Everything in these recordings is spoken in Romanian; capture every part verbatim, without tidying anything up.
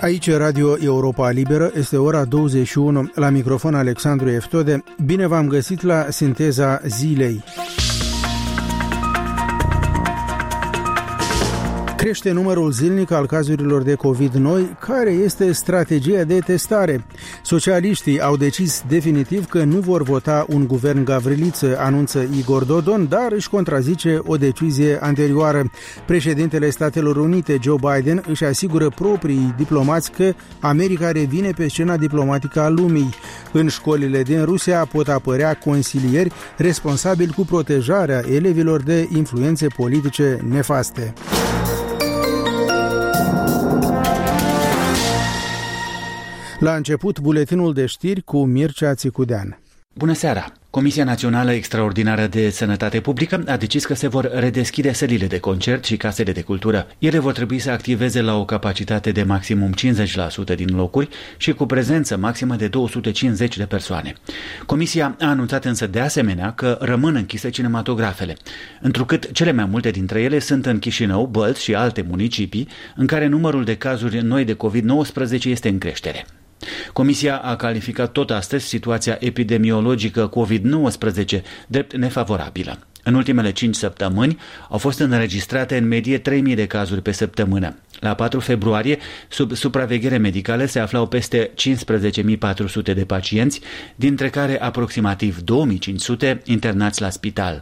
Aici Radio Europa Liberă, este ora douăzeci și unu, la microfon Alexandru Eftode. Bine v-am găsit la Sinteza Zilei. Crește numărul zilnic al cazurilor de COVID noi. Care este strategia de testare? Socialiștii au decis definitiv că nu vor vota un guvern Gavriliță, anunță Igor Dodon, dar își contrazice o decizie anterioară. Președintele Statelor Unite, Joe Biden, își asigură proprii diplomați că America revine pe scena diplomatică a lumii. În școlile din Rusia pot apărea consilieri responsabili cu protejarea elevilor de influențe politice nefaste. La început, buletinul de știri cu Mircea Țicudean. Bună seara! Comisia Națională Extraordinară de Sănătate Publică a decis că se vor redeschide sălile de concert și casele de cultură. Ele vor trebui să activeze la o capacitate de maximum cincizeci la sută din locuri și cu prezență maximă de două sute cincizeci de persoane. Comisia a anunțat însă de asemenea că rămân închise cinematografele, întrucât cele mai multe dintre ele sunt în Chișinău, Bălți și alte municipii în care numărul de cazuri noi de covid nouăsprezece este în creștere. Comisia a calificat tot astăzi situația epidemiologică covid nouăsprezece drept nefavorabilă. În ultimele cinci săptămâni au fost înregistrate în medie trei mii de cazuri pe săptămână. La patru februarie, sub supraveghere medicală se aflau peste cincisprezece mii patru sute de pacienți, dintre care aproximativ două mii cinci sute internați la spital.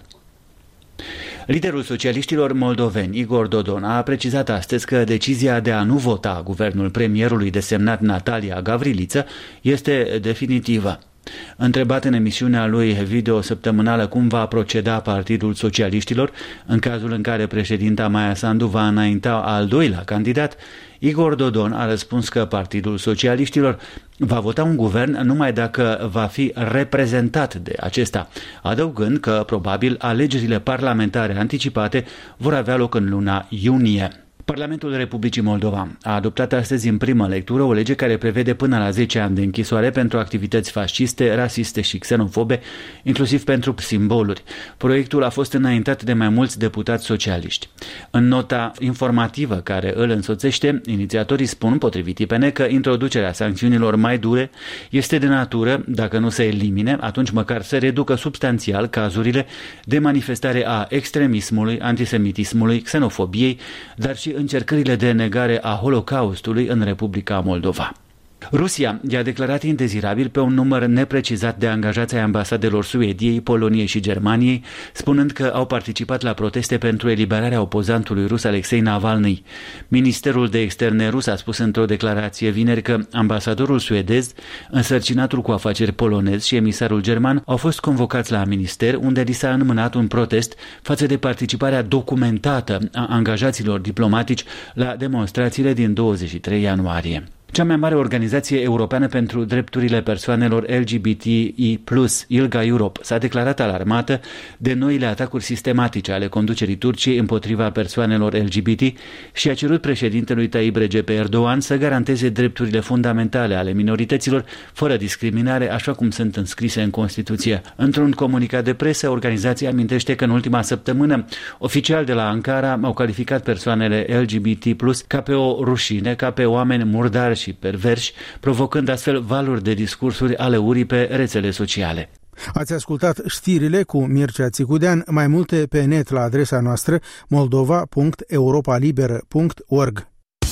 Liderul socialiștilor moldoveni, Igor Dodon, a precizat astăzi că decizia de a nu vota guvernul premierului desemnat Natalia Gavriliță este definitivă. Întrebat în emisiunea lui video săptămânală cum va proceda Partidul Socialiștilor în cazul în care președinta Maia Sandu va înainta al doilea candidat, Igor Dodon a răspuns că Partidul Socialiștilor va vota un guvern numai dacă va fi reprezentat de acesta, adăugând că probabil alegerile parlamentare anticipate vor avea loc în luna iunie. Parlamentul Republicii Moldova a adoptat astăzi în primă lectură o lege care prevede până la zece ani de închisoare pentru activități fasciste, rasiste și xenofobe, inclusiv pentru simboluri. Proiectul a fost înaintat de mai mulți deputați socialiști. În nota informativă care îl însoțește, inițiatorii spun, potrivit I P N, că introducerea sancțiunilor mai dure este de natură, dacă nu se elimine, atunci măcar să reducă substanțial cazurile de manifestare a extremismului, antisemitismului, xenofobiei, dar și încercările de negare a Holocaustului în Republica Moldova. Rusia i-a declarat indezirabil pe un număr neprecizat de angajați ai ambasadelor Suediei, Poloniei și Germaniei, spunând că au participat la proteste pentru eliberarea opozantului rus Alexei Navalny. Ministerul de Externe rus a spus într-o declarație vineri că ambasadorul suedez, însărcinatul cu afaceri polonez și emisarul german au fost convocați la minister, unde li s-a înmânat un protest față de participarea documentată a angajaților diplomatici la demonstrațiile din douăzeci și trei ianuarie. Cea mai mare organizație europeană pentru drepturile persoanelor L G B T I plus, ILGA Europe, s-a declarat alarmată de noile atacuri sistematice ale conducerii Turciei împotriva persoanelor L G B T și a cerut președintelui Tayyip Recep Erdogan să garanteze drepturile fundamentale ale minorităților fără discriminare, așa cum sunt înscrise în Constituție. Într-un comunicat de presă, organizația amintește că în ultima săptămână oficiali de la Ankara au calificat persoanele L G B T plus ca pe o rușine, ca pe oameni murdari și perverși, provocând astfel valuri de discursuri ale urii pe rețele sociale. Ați ascultat știrile cu Mircea Țicudean, mai multe pe net la adresa noastră moldova punct europalibera punct org.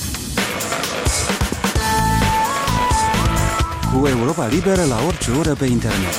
Cu Europa Liberă la orice oră pe internet.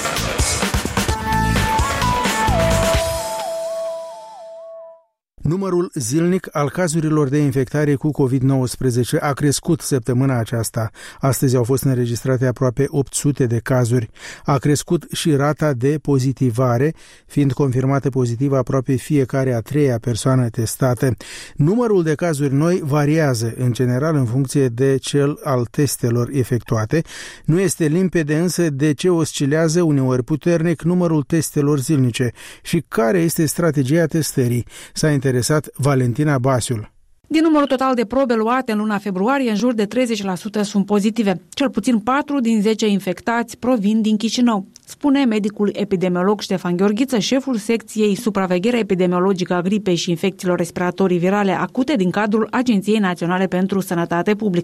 Numărul zilnic al cazurilor de infectare cu covid nouăsprezece a crescut săptămâna aceasta. Astăzi au fost înregistrate aproape opt sute de cazuri. A crescut și rata de pozitivare, fiind confirmată pozitivă aproape fiecare a treia persoană testată. Numărul de cazuri noi variază, în general, în funcție de cel al testelor efectuate. Nu este limpede însă de ce oscilează uneori puternic numărul testelor zilnice și care este strategia testării. S-a interesat Valentina Basiul. Din numărul total de probe luate în luna februarie, în jur de treizeci la sută sunt pozitive. Cel puțin patru din zece infectați provin din Chișinău, spune medicul epidemiolog Ștefan Gheorghiță, șeful secției supraveghere epidemiologică a gripei și infecțiilor respiratorii virale acute din cadrul Agenției Naționale pentru Sănătate Publică.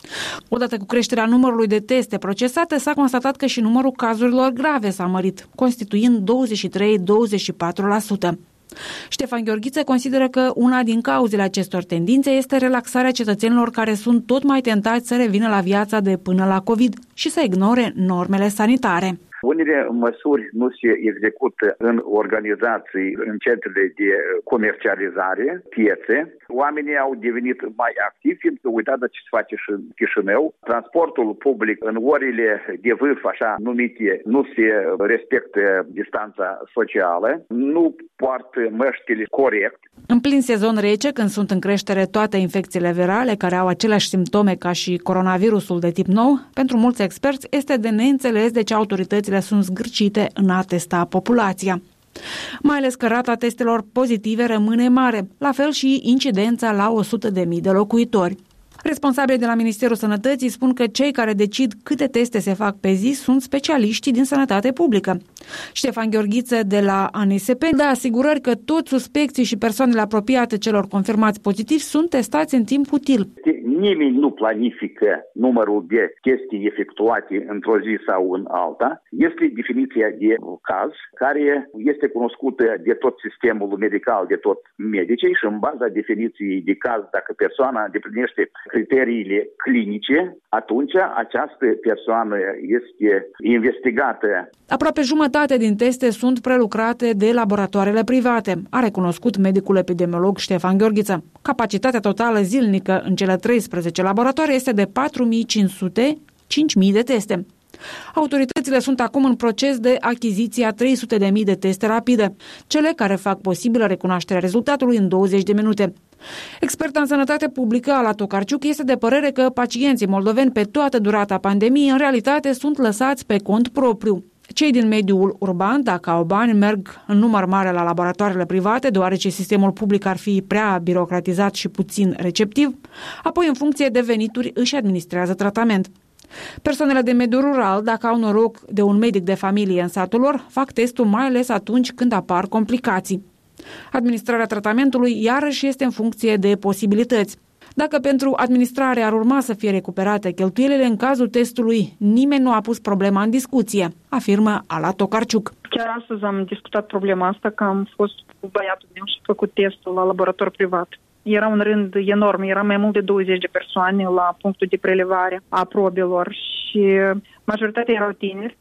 Odată cu creșterea numărului de teste procesate, s-a constatat că și numărul cazurilor grave s-a mărit, constituind douăzeci și trei - douăzeci și patru la sută. Ștefan Gheorghiță consideră că una din cauzele acestor tendințe este relaxarea cetățenilor care sunt tot mai tentați să revină la viața de până la COVID și să ignore normele sanitare. Unele măsuri nu se execută în organizații, în centrele de comercializare, piețe. Oamenii au devenit mai activi, fiindcă uitați ce se face și în Chișinău. Transportul public în orele de vârf, așa numite, nu se respectă distanța socială, nu poartă măștile corect. În plin sezon rece, când sunt în creștere toate infecțiile virale care au aceleași simptome ca și coronavirusul de tip nou, pentru mulți experți este de neînțeles de ce autoritățile sunt zgârcite în a testa populația. Mai ales că rata testelor pozitive rămâne mare, la fel și incidența la o sută de mii de locuitori. Responsabilii de la Ministerul Sănătății spun că cei care decid câte teste se fac pe zi sunt specialiștii din sănătate publică. Ștefan Gheorghiță de la A N S P dă asigurări că toți suspecții și persoanele apropiate celor confirmați pozitivi sunt testați în timp util. Nimeni nu planifică numărul de teste efectuate într-o zi sau în alta. Este definiția de caz care este cunoscută de tot sistemul medical, de tot medicii și în baza definiției de caz, dacă persoana îndeplinește criteriile clinice, atunci această persoană este investigată. Aproape jumătate din teste sunt prelucrate de laboratoarele private, a recunoscut medicul epidemiolog Ștefan Gheorghiță. Capacitatea totală zilnică în cele treisprezece laboratoare este de patru mii cinci sute - cinci mii de teste. Autoritățile sunt acum în proces de achiziție a trei sute de mii de teste rapide, cele care fac posibilă recunoașterea rezultatului în douăzeci de minute. Experta în sănătate publică, Ala Tokarciuk, este de părere că pacienții moldoveni pe toată durata pandemiei în realitate sunt lăsați pe cont propriu. Cei din mediul urban, dacă au bani, merg în număr mare la laboratoarele private, deoarece sistemul public ar fi prea birocratizat și puțin receptiv, apoi în funcție de venituri își administrează tratament. Persoanele de mediul rural, dacă au noroc de un medic de familie în satul lor, fac testul mai ales atunci când apar complicații. Administrarea tratamentului iarăși este în funcție de posibilități. Dacă pentru administrare ar urma să fie recuperate cheltuielile, în cazul testului nimeni nu a pus problema în discuție, afirmă Ala Tokarciuk. Chiar astăzi am discutat problema asta, că am fost cu băiatul meu și făcut testul la laborator privat. Era un rând enorm, era mai mult de douăzeci de persoane la punctul de prelevare a probelor și majoritatea erau tineri.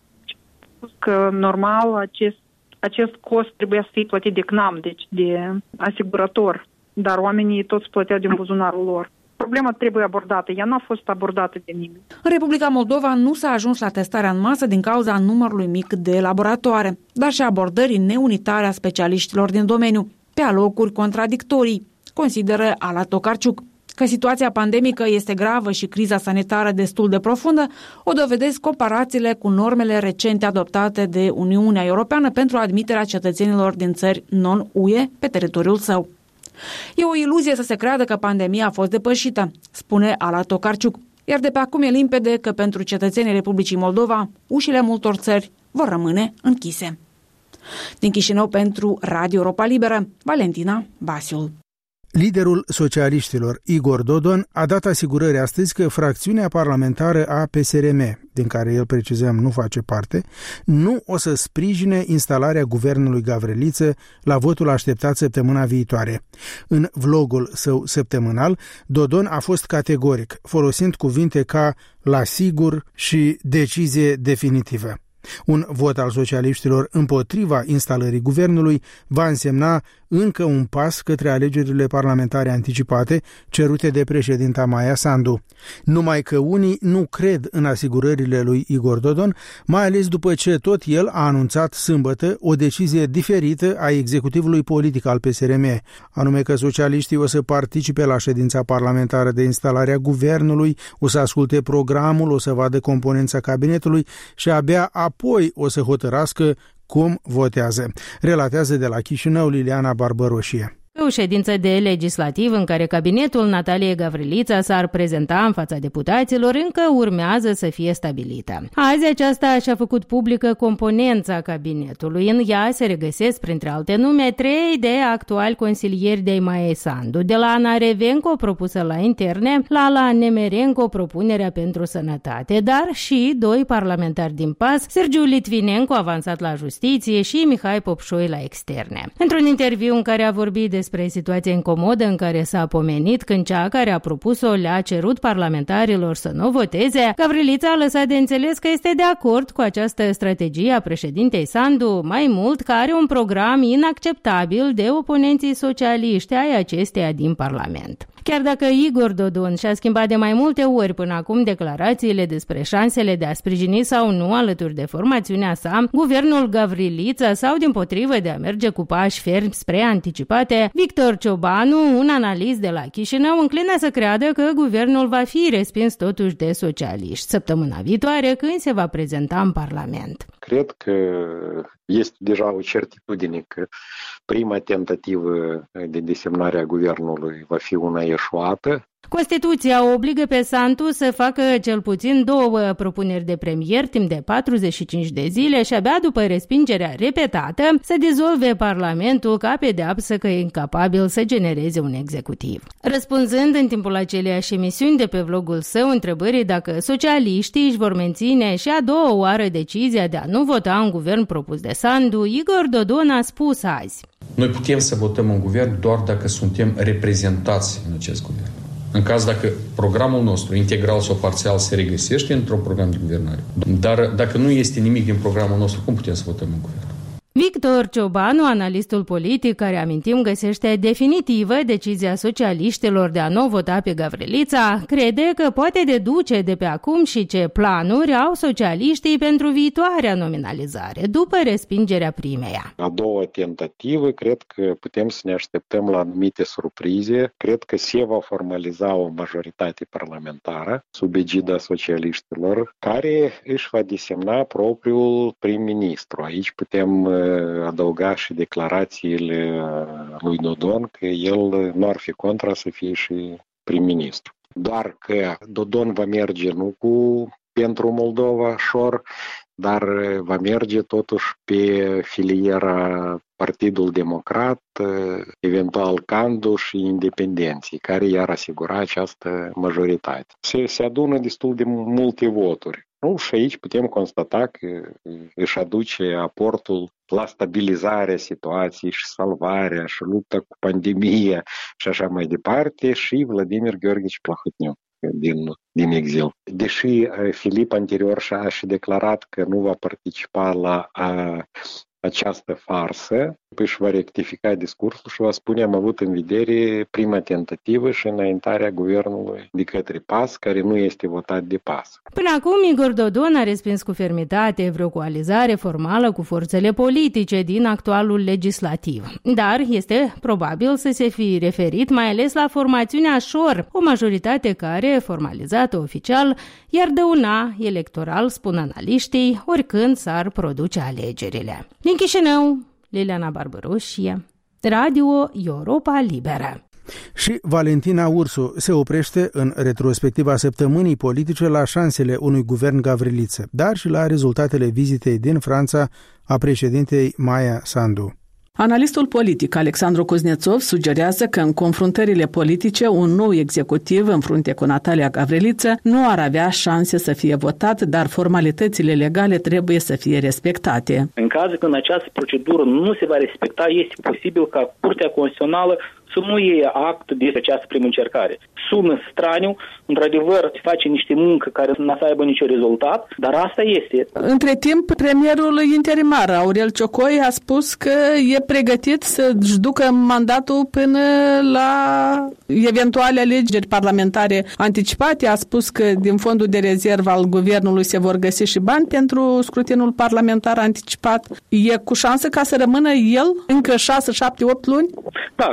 Că normal acest, acest cost trebuia să fie plătit de C N A M, deci de asigurator, dar oamenii toți plăteau din buzunarul lor. Problema trebuie abordată, ea nu a fost abordată de nimeni. În Republica Moldova nu s-a ajuns la testarea în masă din cauza numărului mic de laboratoare, dar și abordării neunitare a specialiștilor din domeniu, pe alocuri contradictorii, consideră Ala Tokarciuk. Că situația pandemică este gravă și criza sanitară destul de profundă, o dovedesc comparațiile cu normele recente adoptate de Uniunea Europeană pentru admiterea cetățenilor din țări non-U E pe teritoriul său. E o iluzie să se creadă că pandemia a fost depășită, spune Ala Tokarciuk, iar de pe acum e limpede că pentru cetățenii Republicii Moldova, ușile multor țări vor rămâne închise. Din Chișinău pentru Radio Europa Liberă, Valentina Basiul. Liderul socialiștilor, Igor Dodon, a dat asigurări astăzi că fracțiunea parlamentară a P S R M, din care el, precizăm, nu face parte, nu o să sprijine instalarea guvernului Gavriliță la votul așteptat săptămâna viitoare. În vlogul său săptămânal, Dodon a fost categoric, folosind cuvinte ca la sigur și decizie definitivă. Un vot al socialiștilor împotriva instalării guvernului va însemna încă un pas către alegerile parlamentare anticipate cerute de președinta Maia Sandu. Numai că unii nu cred în asigurările lui Igor Dodon, mai ales după ce tot el a anunțat sâmbătă o decizie diferită a executivului politic al P S R M, anume că socialiștii o să participe la ședința parlamentară de instalare a guvernului, o să asculte programul, o să vadă componența cabinetului și abia apoi o să hotărască cum votează. Relatează de la Chișinău Liliana Barbăroșie. Pe o ședință de legislativ în care cabinetul Nataliei Gavrilița s-ar prezenta în fața deputaților încă urmează să fie stabilită. Azi aceasta și-a făcut publică componența cabinetului. În ea se regăsesc, printre alte nume, trei de actuali consilieri de Maia Sandu, de la Ana Revenco, propusă la interne, la Ala Nemerenco, propunerea pentru sănătate, dar și doi parlamentari din P A S, Sergiu Litvinenko, avansat la justiție, și Mihai Popșoi la externe. Într-un interviu în care a vorbit despre situația incomodă în care s-a pomenit când cea care a propus-o le-a cerut parlamentarilor să nu voteze, Gavrilița a lăsat de înțeles că este de acord cu această strategie a președintei Sandu, mai mult că are un program inacceptabil de oponenții socialiști ai acesteia din Parlament. Chiar dacă Igor Dodon și-a schimbat de mai multe ori până acum declarațiile despre șansele de a sprijini sau nu alături de formațiunea sa guvernul Gavrilița sau dimpotrivă de a merge cu pași fermi spre anticipate, Victor Ciobanu, un analist de la Chișinău, înclină să creadă că guvernul va fi respins totuși de socialiști săptămâna viitoare când se va prezenta în Parlament. Cred că este deja o certitudine că prima tentativă de desemnare a guvernului va fi una eșuată. Constituția obligă pe Sandu să facă cel puțin două propuneri de premier timp de patruzeci și cinci de zile și abia după respingerea repetată să dizolve Parlamentul ca pedeapsă că e incapabil să genereze un executiv. Răspunzând în timpul aceleiași emisiuni de pe vlogul său întrebării dacă socialiștii își vor menține și a doua oară decizia de a nu vota un guvern propus de Sandu, Igor Dodon a spus azi: Noi putem să votăm un guvern doar dacă suntem reprezentați în acest guvern. În caz dacă programul nostru, integral sau parțial, se regăsește într-un program de guvernare. Dar dacă nu este nimic din programul nostru, cum putem să votăm în guvern? Victor Ciobanu, analistul politic care, amintim, găsește definitivă decizia socialiștilor de a nu vota pe Gavrilița, crede că poate deduce de pe acum și ce planuri au socialiștii pentru viitoarea nominalizare, după respingerea primeia. A doua tentativă, cred că putem să ne așteptăm la anumite surprize. Cred că se va formaliza o majoritate parlamentară sub egida socialiștilor, care își va desemna propriul prim-ministru. Aici putem adăuga și declarațiile lui Dodon că el nu ar fi contra să fie și prim-ministru. Doar că Dodon va merge nu cu pentru Moldova șor, dar va merge totuși pe filiera Partidul Democrat, eventual Candu și Independenții, care i-ar asigura această majoritate. Se, se adună destul de multe voturi. Nu, și aici putem constata că își aduce aportul la stabilizarea situației și salvarea și lupta cu pandemia și așa mai departe și Vladimir Gheorghici Plahotniuc din, din exil. Deși Filip anterior și-a și declarat că nu va participa la a, această farsă, își va rectifica discursul și va spune: am avut în vedere prima tentativă și înaintarea guvernului de către P A S, care nu este votat de P A S. Până acum, Igor Dodon a respins cu fermitate vreo coalizare formală cu forțele politice din actualul legislativ. Dar este probabil să se fi referit mai ales la formațiunea șor, o majoritate care, formalizată oficial, i-ar dăuna electoral, spun analiștii, oricând s-ar produce alegerile. Din Chișinău, Liliana Barbaroșie, Radio Europa Liberă. Și Valentina Ursu se oprește în retrospectiva săptămânii politice la șansele unui guvern Gavriliță, dar și la rezultatele vizitei din Franța a președintei Maia Sandu. Analistul politic Alexandru Kuznetsov sugerează că în confruntările politice un nou executiv în frunte cu Natalia Gavriliță nu ar avea șanse să fie votat, dar formalitățile legale trebuie să fie respectate. În cazul când această procedură nu se va respecta, este posibil ca Curtea Constituțională să nu iei act de această primă încercare. Sună straniu, într-adevăr, se face niște muncă care nu să aibă niciun rezultat, dar asta este. Între timp, premierul interimar, Aurel Ciocoi, a spus că e pregătit să-și ducă mandatul până la eventuale alegeri parlamentare anticipate. A spus că din fondul de rezervă al guvernului se vor găsi și bani pentru scrutinul parlamentar anticipat. E cu șansă ca să rămână el încă șase, șapte, opt luni? Da, câteva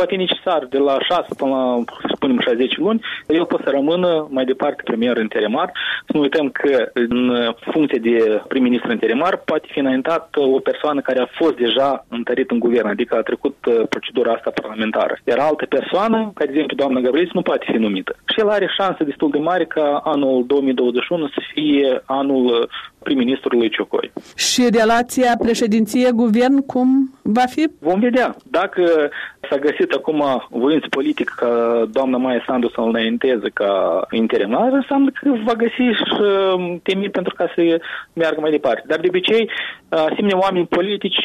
fi necesar de la șase până la, să spunem, șaizeci luni, el poate să rămână mai departe premier interimar. Să nu uităm că în funcție de prim-ministru interimar poate fi înaintat o persoană care a fost deja întărit în guvern, adică a trecut procedura asta parlamentară. Iar altă persoană, ca de exemplu doamna Gavrilță, nu poate fi numită. Și el are șanse destul de mari ca anul două mii douăzeci și unu să fie anul prim-ministrului Ciocoi. Și relația președinție-guvern cum va fi? Vom vedea. Dacă s-a găsit acum voință politică ca doamna Maia Sandu să-l înainteze ca interimar, înseamnă că va găsi și temiri pentru ca să meargă mai departe. Dar de obicei, asemenea oameni politici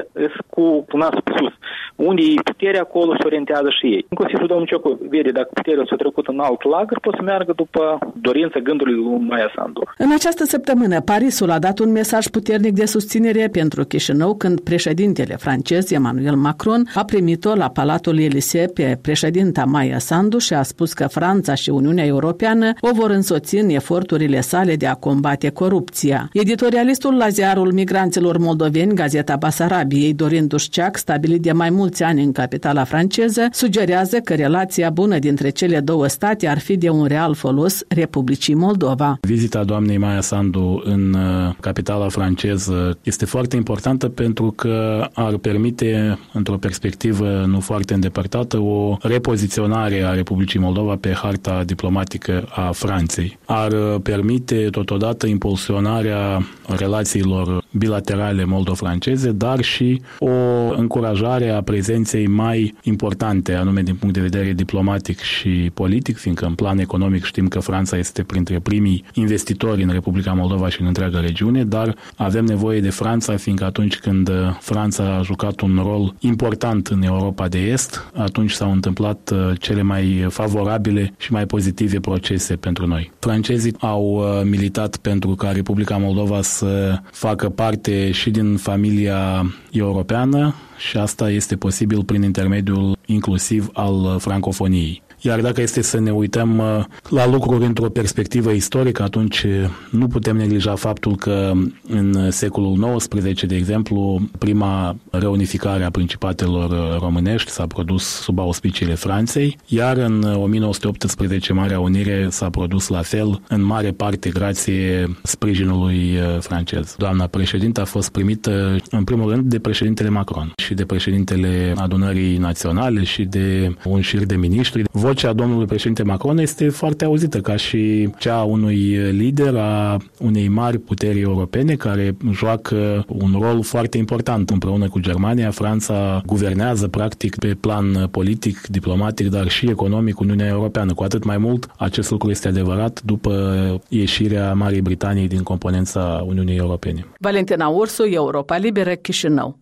cu nasul pe sus. Unde e puterea, acolo se orientează și ei. Inclusiv și domnul Ciocoi vede dacă puterea s-a trecut în alt lagăr, poate să meargă după dorința gândului lui Maia Sandu. În această săptămână, Parisul a dat un mesaj puternic de susținere pentru Chișinău când președintele francez Emmanuel Macron a primit-o la Palatul Élysée pe președinta Maia Sandu și a spus că Franța și Uniunea Europeană o vor însoți în eforturile sale de a combate corupția. Editorialistul la ziarul migranților moldoveni, Gazeta Basarabiei, Dorin Dușceac, stabilit de mai mulți ani în capitala franceză, sugerează că relația bună dintre cele două state ar fi de un real folos Republicii Moldova. Vizita doamnei Maia Sandu în capitala franceză este foarte importantă pentru că ar permite, într-o perspectivă nu foarte îndepărtată, o repoziționare a Republicii Moldova pe harta diplomatică a Franței. Ar permite totodată impulsionarea relațiilor bilaterale moldo-franceze, dar și o încurajare a prezenței mai importante, anume din punct de vedere diplomatic și politic, fiindcă în plan economic știm că Franța este printre primii investitori în Republica Moldova și în întreaga regiune, dar avem nevoie de Franța, fiindcă atunci când Franța a jucat un rol important în Europa de Est, atunci s-au întâmplat cele mai favorabile și mai pozitive procese pentru noi. Francezii au militat pentru ca Republica Moldova să facă parte și din familia europeană și asta este posibil prin intermediul inclusiv al francofoniei. Iar dacă este să ne uităm la lucruri într-o perspectivă istorică, atunci nu putem neglija faptul că în secolul nouăsprezece, de exemplu, prima reunificare a principatelor românești s-a produs sub auspiciile Franței, iar în o mie nouă sute optsprezece Marea Unire s-a produs la fel, în mare parte grație sprijinului francez. Doamna președintă a fost primită în primul rând de președintele Macron și de președintele Adunării Naționale și de un șir de miniștri. Vocea domnului președinte Macron este foarte auzită ca și cea a unui lider a unei mari puteri europene care joacă un rol foarte important împreună cu Germania. Franța guvernează practic pe plan politic, diplomatic, dar și economic Uniunea Europeană. Cu atât mai mult acest lucru este adevărat după ieșirea Marii Britanii din componența Uniunii Europene. Valentina Ursu, Europa Liberă, Chișinău.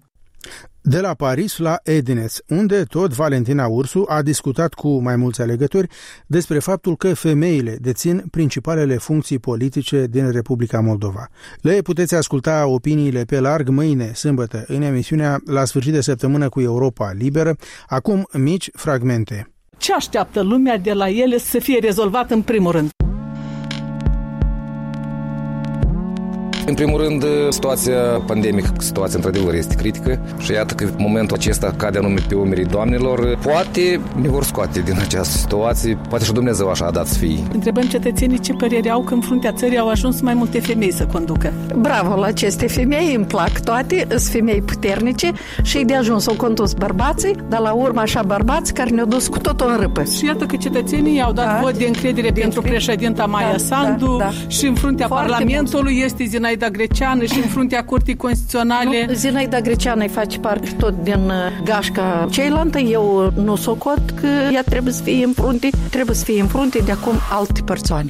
De la Paris la Edineț, unde tot Valentina Ursu a discutat cu mai mulți alegători despre faptul că femeile dețin principalele funcții politice din Republica Moldova. Le puteți asculta opiniile pe larg mâine, sâmbătă, în emisiunea La sfârșit de săptămână cu Europa Liberă. Acum mici fragmente. Ce așteaptă lumea de la ele să fie rezolvat în primul rând? În primul rând, situația pandemică, situația într-adevăr este critică și iată că momentul acesta cade anume pe umerii doamnelor. Poate ne vor scoate din această situație, poate și Dumnezeu așa a dat să fie. Întrebăm cetățenii ce părere au că în fruntea țării au ajuns mai multe femei să conducă. Bravo la aceste femei, îmi plac toate, sunt femei puternice și de ajuns au condus bărbații, dar la urmă așa bărbați care ne-au dus cu totul în râpă. Și iată că cetățenii au dat da. vot de încredere de pentru președinta Maia da, Sandu da, da. și în fruntea Foarte Parlamentului mult. este Zinaida Greceană și în fruntea Curții Constituționale. Nu, Zinaida Greceană îi face parte tot din gașca ceilaltă. Eu nu socot că ea trebuie să fie în frunte, trebuie să fie în frunte de acum alte persoane.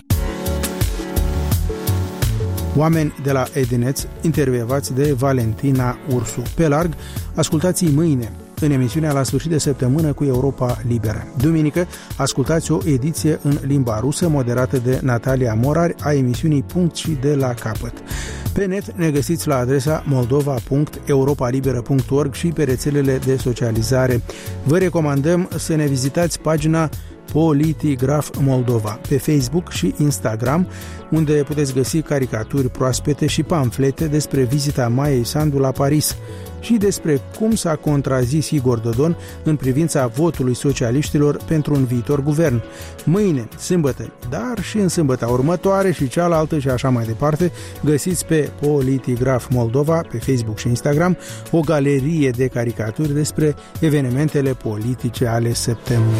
Oameni de la Edineț, intervievați de Valentina Ursu. Pe larg, ascultați-i mâine în emisiunea La sfârșit de săptămână cu Europa Liberă. Duminică, ascultați o ediție în limba rusă moderată de Natalia Morari a emisiunii Punct și de la capăt. Pe net ne găsiți la adresa moldova punct europa liberă punct org și pe rețelele de socializare. Vă recomandăm să ne vizitați pagina Politigraf Moldova pe Facebook și Instagram, unde puteți găsi caricaturi proaspete și pamflete despre vizita Maiei Sandu la Paris. și despre cum s-a contrazis Igor Dodon în privința votului socialiștilor pentru un viitor guvern. Mâine, sâmbătă, dar și în sâmbătă următoare și cealaltă și așa mai departe, găsiți pe Politigraf Moldova, pe Facebook și Instagram, o galerie de caricaturi despre evenimentele politice ale săptămânii.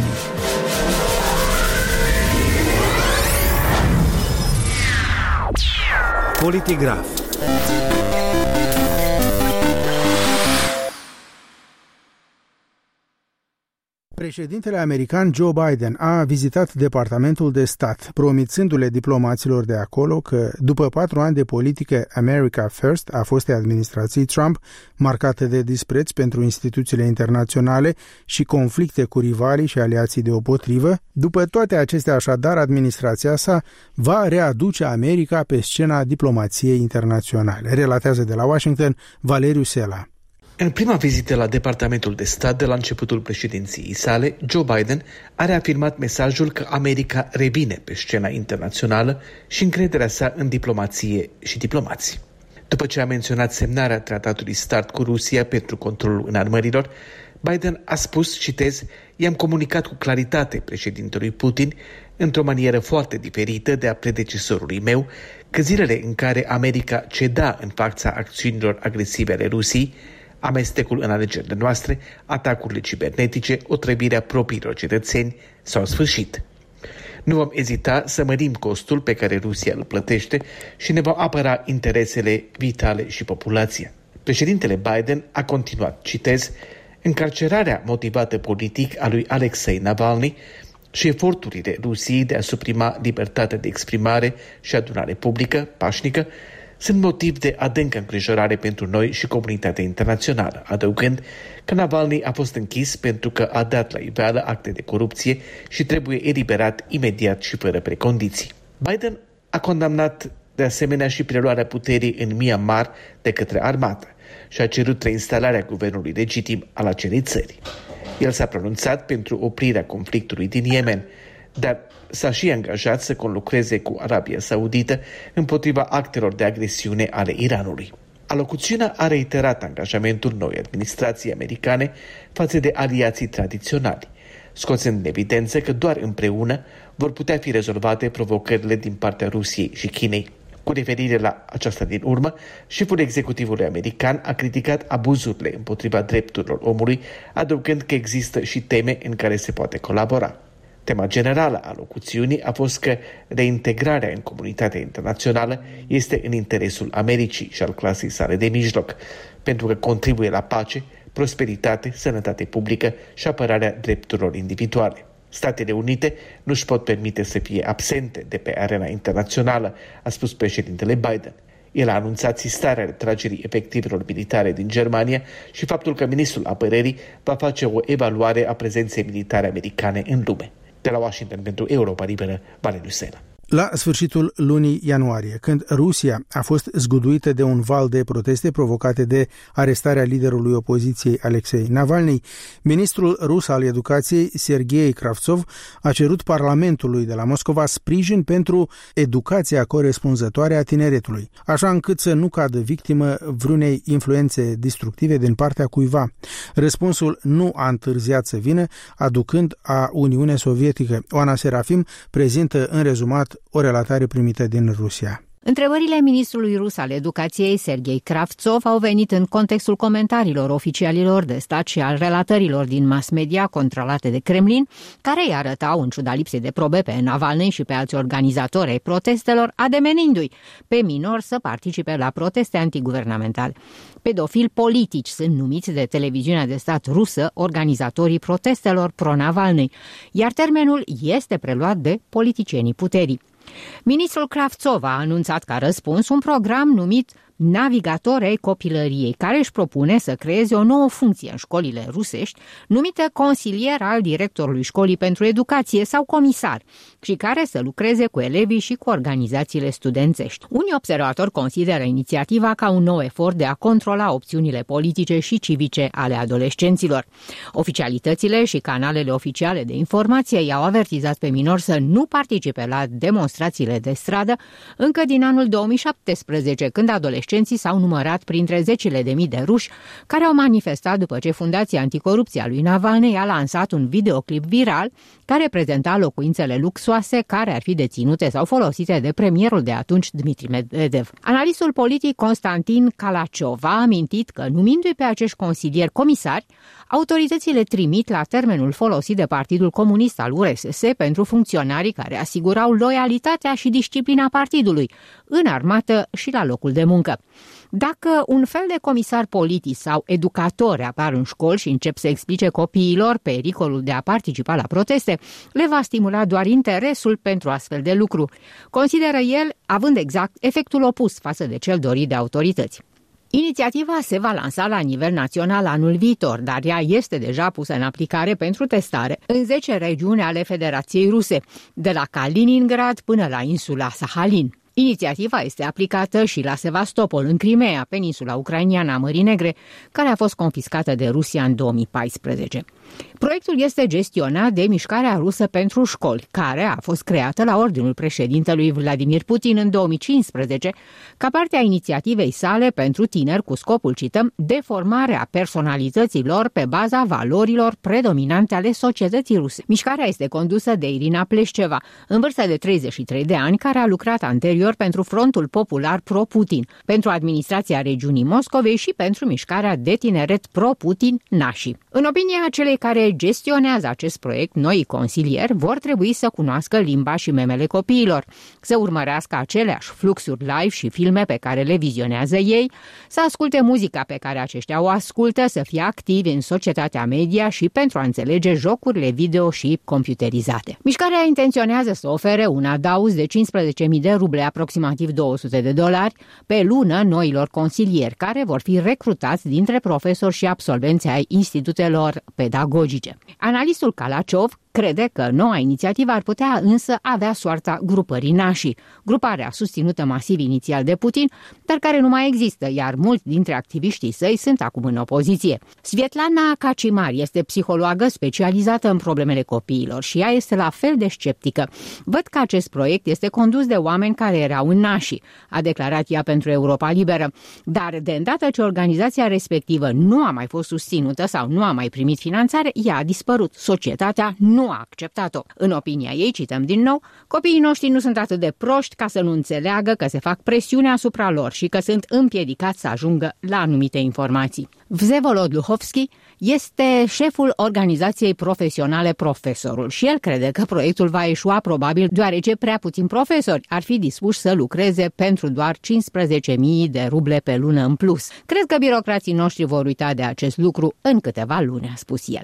Politigraf. Președintele american Joe Biden a vizitat Departamentul de Stat, promițându-le diplomaților de acolo că, după patru ani de politică America First a fostei administrații Trump, marcată de dispreț pentru instituțiile internaționale și conflicte cu rivalii și aliații deopotrivă, după toate acestea, așadar, administrația sa va readuce America pe scena diplomației internaționale. Relatează de la Washington Valeriu Sela. În prima vizită la Departamentul de Stat de la începutul președinției sale, Joe Biden a reafirmat mesajul că America revine pe scena internațională și încrederea sa în diplomație și diplomați. După ce a menționat semnarea tratatului START cu Rusia pentru controlul înarmărilor, Biden a spus, citez, i-am comunicat cu claritate președintelui Putin, într-o manieră foarte diferită de a predecesorului meu, că zilele în care America ceda în fața acțiunilor agresive ale Rusiei, amestecul în alegerile noastre, atacurile cibernetice, otrăvirea propriilor cetățeni s-au sfârșit. Nu vom ezita să mărim costul pe care Rusia îl plătește și ne va apăra interesele vitale și populația. Președintele Biden a continuat, citez, încarcerarea motivată politic a lui Alexei Navalny și eforturile Rusiei de a suprima libertatea de exprimare și adunare publică, pașnică, sunt motiv de adâncă îngrijorare pentru noi și comunitatea internațională, adăugând că Navalny a fost închis pentru că a dat la iveală acte de corupție și trebuie eliberat imediat și fără precondiții. Biden a condamnat de asemenea și preluarea puterii în Myanmar de către armată și a cerut reinstalarea guvernului legitim al acelei țări. El s-a pronunțat pentru oprirea conflictului din Yemen, dar s-a și angajat să conlucreze cu Arabia Saudită împotriva actelor de agresiune ale Iranului. Alocuțiunea a reiterat angajamentul noi administrații americane față de aliații tradiționali, scoțând în evidență că doar împreună vor putea fi rezolvate provocările din partea Rusiei și Chinei. Cu referire la aceasta din urmă, șeful executivului american a criticat abuzurile împotriva drepturilor omului, adăugând că există și teme în care se poate colabora. Tema generală a locuțiunii a fost că reintegrarea în comunitatea internațională este în interesul Americii și al clasei sale de mijloc, pentru că contribuie la pace, prosperitate, sănătate publică și apărarea drepturilor individuale. Statele Unite nu își pot permite să fie absente de pe arena internațională, a spus președintele Biden. El a anunțat sistarea retragerii efectivelor militare din Germania și faptul că ministrul apărării va face o evaluare a prezenței militare americane în lume. De la Washington pentru Europa Liberă, Valeriu Sela. La sfârșitul lunii ianuarie, când Rusia a fost zguduită de un val de proteste provocate de arestarea liderului opoziției Alexei Navalny, ministrul rus al educației, Sergei Kravtsov, a cerut Parlamentului de la Moscova sprijin pentru educația corespunzătoare a tineretului, așa încât să nu cadă victimă vreunei influențe destructive din partea cuiva. Răspunsul nu a întârziat să vină, aducând a Uniunea Sovietică. Oana Serafim prezintă în rezumat o relatare primită din Rusia. Întrebările ministrului rus al educației, Sergei Kravtsov, au venit în contextul comentariilor oficialilor de stat și al relatărilor din mass media controlate de Kremlin, care îi arătau, în ciuda lipsei de probe, pe Navalny și pe alți organizatori ai protestelor, ademenindu-i pe minori să participe la proteste antiguvernamentale. Pedofili politici sunt numiți de televiziunea de stat rusă organizatorii protestelor pro-Navalny, iar termenul este preluat de politicienii puterii. Ministrul Kravtsov a anunțat ca răspuns un program numit Navigatori ai copilăriei, care își propune să creeze o nouă funcție în școlile rusești, numită consilier al directorului școlii pentru educație sau comisar, și care să lucreze cu elevii și cu organizațiile studențești. Unii observatori consideră inițiativa ca un nou efort de a controla opțiunile politice și civice ale adolescenților. Oficialitățile și canalele oficiale de informație i-au avertizat pe minori să nu participe la demonstrațiile de stradă încă din anul două mii șaptesprezece, când adolescenții adolescenții s-au numărat printre zecile de mii de ruși care au manifestat după ce Fundația Anticorupție a lui Navalny a lansat un videoclip viral care prezenta locuințele luxoase care ar fi deținute sau folosite de premierul de atunci, Dmitri Medvedev. Analistul politic Constantin Kalachov a amintit că, numindu-i pe acești consilieri comisari, autoritățile trimit la termenul folosit de Partidul Comunist al U R S S pentru funcționarii care asigurau loialitatea și disciplina partidului, în armată și la locul de muncă. Dacă un fel de comisar politic sau educatori apar în școli și încep să explice copiilor pericolul de a participa la proteste, le va stimula doar interesul pentru astfel de lucru, consideră el, având exact efectul opus față de cel dorit de autorități. Inițiativa se va lansa la nivel național anul viitor, dar ea este deja pusă în aplicare pentru testare în zece regiuni ale Federației Ruse, de la Kaliningrad până la insula Sahalin. Inițiativa este aplicată și la Sevastopol, în Crimea, peninsula ucraineană a Mării Negre, care a fost confiscată de Rusia în două mii paisprezece. Proiectul este gestionat de Mișcarea Rusă pentru Școli, care a fost creată la ordinul președintelui Vladimir Putin în două mii cincisprezece, ca parte a inițiativei sale pentru tineri cu scopul, cităm, de formarea personalității lor pe baza valorilor predominante ale societății ruse. Mișcarea este condusă de Irina Pleșceva, în vârstă de treizeci și trei de ani, care a lucrat anterior pentru Frontul Popular Pro-Putin, pentru administrația regiunii Moscovei și pentru mișcarea de tineret pro-Putin Nași. În opinia celei care gestionează acest proiect, noii consilieri vor trebui să cunoască limba și memele copiilor, să urmărească aceleași fluxuri live și filme pe care le vizionează ei, să asculte muzica pe care aceștia o ascultă, să fie activi în societatea media și pentru a înțelege jocurile video și computerizate. Mișcarea intenționează să ofere un adaos de cincisprezece mii de ruble, aproximativ două sute de dolari, pe lună noilor consilieri, care vor fi recrutați dintre profesori și absolvenți ai institutelor pedagogice. Analistul Kalachov crede că noua inițiativă ar putea însă avea soarta grupării Nași, gruparea susținută masiv inițial de Putin, dar care nu mai există, iar mulți dintre activiștii săi sunt acum în opoziție. Svetlana Kacimar este psihologă specializată în problemele copiilor și ea este la fel de sceptică. Văd că acest proiect este condus de oameni care erau în Nași, a declarat ea pentru Europa Liberă, dar de îndată ce organizația respectivă nu a mai fost susținută sau nu a mai primit finanțare, ea a dispărut. Societatea nu nu a acceptat-o. În opinia ei, cităm din nou, copiii noștri nu sunt atât de proști ca să nu înțeleagă că se fac presiune asupra lor și că sunt împiedicați să ajungă la anumite informații. Vsevolod Luhovski este șeful organizației profesionale Profesorul și el crede că proiectul va eșua probabil deoarece prea puțini profesori ar fi dispuși să lucreze pentru doar cincisprezece mii de ruble pe lună în plus. Cred că birocrații noștri vor uita de acest lucru în câteva luni, a spus el.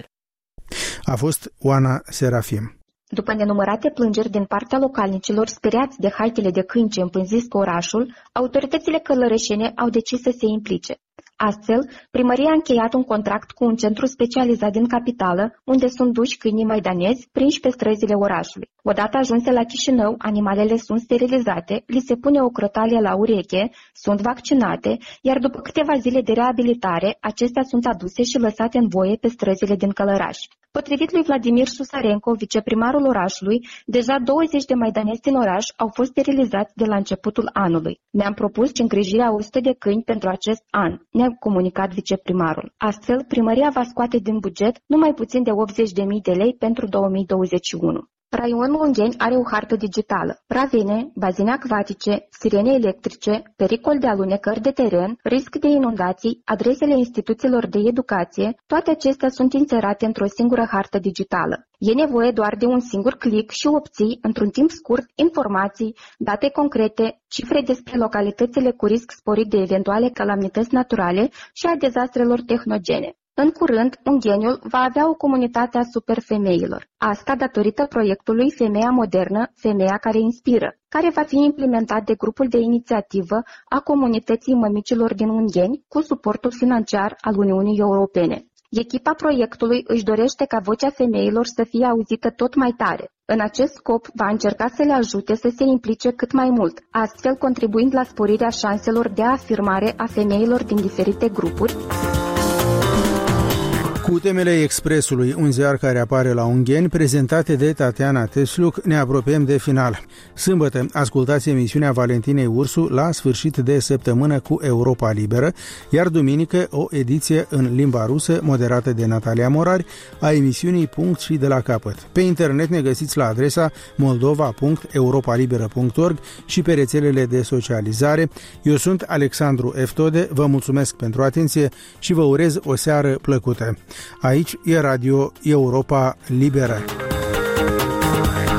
A fost Oana Serafim. După nenumărate plângeri din partea localnicilor speriați de haitele de câini ce împânzisc orașul, autoritățile călărășene au decis să se implice. Astfel, primăria a încheiat un contract cu un centru specializat din capitală, unde sunt duși câinii maidanezi prinși pe străzile orașului. Odată ajunse la Chișinău, animalele sunt sterilizate, li se pune o crotalie la ureche, sunt vaccinate, iar după câteva zile de reabilitare, acestea sunt aduse și lăsate în voie pe străzile din Călăraș. Potrivit lui Vladimir Susarenko, viceprimarul orașului, deja douăzeci de maidanezi din oraș au fost sterilizați de la începutul anului. Ne-am propus îngrijirea o sută de câini pentru acest an, ne-a comunicat viceprimarul. Astfel, primăria va scoate din buget numai puțin de optzeci de mii de lei pentru două mii douăzeci și unu. Raionul Ungheni are o hartă digitală. Ravene, bazine acvatice, sirene electrice, pericol de alunecări de teren, risc de inundații, adresele instituțiilor de educație, toate acestea sunt inserate într-o singură hartă digitală. E nevoie doar de un singur click și obții, într-un timp scurt, informații, date concrete, cifre despre localitățile cu risc sporit de eventuale calamități naturale și a dezastrelor tehnogene. În curând, Ungheniul va avea o comunitate a superfemeilor. Asta datorită proiectului Femeia Modernă, Femeia care inspiră, care va fi implementat de grupul de inițiativă a comunității mămicilor din Ungheni cu suportul financiar al Uniunii Europene. Echipa proiectului își dorește ca vocea femeilor să fie auzită tot mai tare. În acest scop, va încerca să le ajute să se implice cât mai mult, astfel contribuind la sporirea șanselor de afirmare a femeilor din diferite grupuri. Cu temele Expresului, un ziar care apare la Ungheni, prezentate de Tatiana Tesluc, ne apropiem de final. Sâmbătă, ascultați emisiunea Valentinei Ursu la sfârșit de săptămână cu Europa Liberă, iar duminică o ediție în limba rusă, moderată de Natalia Morari, a emisiunii Punct și de la capăt. Pe internet ne găsiți la adresa moldova punct europa liberă punct org și pe rețelele de socializare. Eu sunt Alexandru Eftode, vă mulțumesc pentru atenție și vă urez o seară plăcută. Aici e Radio Europa Liberă.